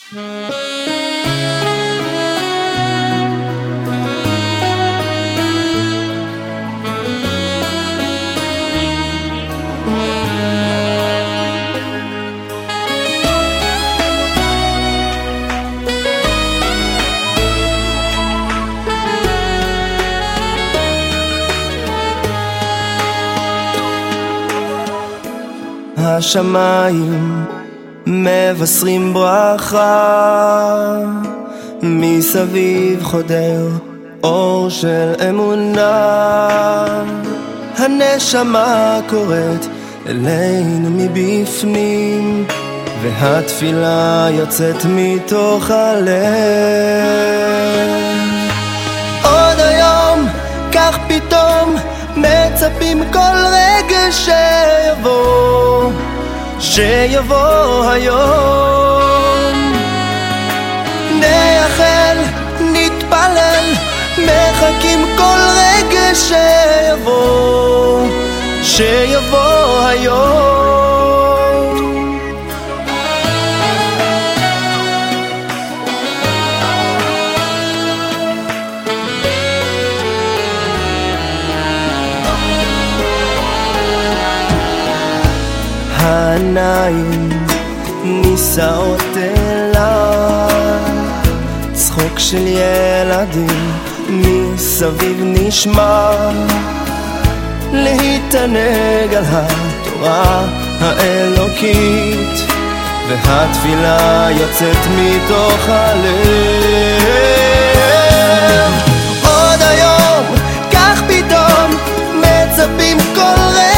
השמיים מבשרים ברכה, מסביב חודר אור של אמונה. הנשמה קוראת אלינו מבפנים, והתפילה יוצאת מתוך הלב. עוד היום, כך פתאום מצפים כל רגע שיבוא, שיבוא היום. נייחל, נתפלל, מחכים כל רגע שיבוא, שיבוא היום. העיניים נישאות אליי, צחוק של ילדים מסביב נשמע, להתענג על התורה האלוקית, והתפילה יוצאת מתוך הלב. עוד היום, כך פתאום מצפים כל רגע